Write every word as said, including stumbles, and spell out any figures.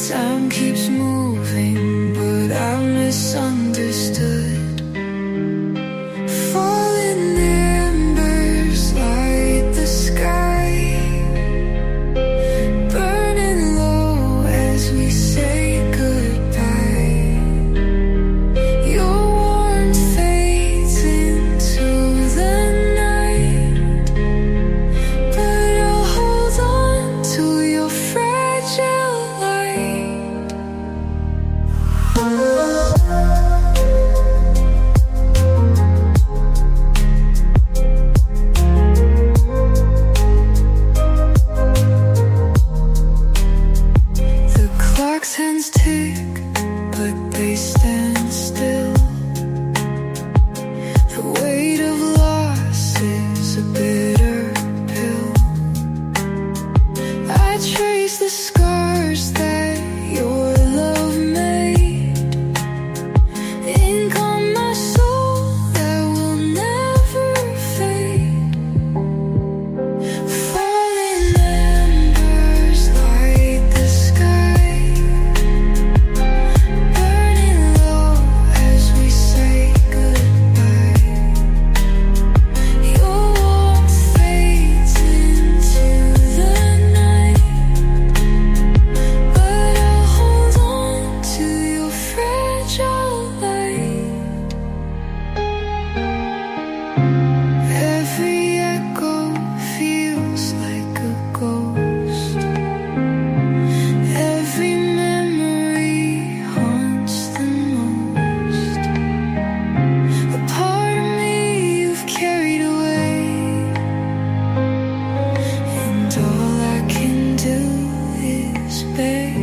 Time keeps moving, but I've misunderstood. Falling embers light the sky, burning low as we say goodbye. Your warmth fades into the night, but I'll hold on to your fragile light. The clock's hands tick, but they stand still. The weight of loss is a bitter pill. I trace the scars that your love made, ink on my soul that will never fade. Falling embers light the sky, burning low as we say goodbye. Your warmth fades into the night, but I'll hold on to your fragile light. Every echo feels like a ghost. Every memory haunts the most. A part of me you've carried away, and all I can do is beg.